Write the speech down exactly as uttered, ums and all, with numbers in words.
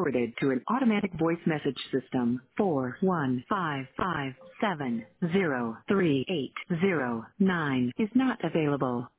forwarded to an automatic voice message system. four one five five seven zero three eight zero nine is not available.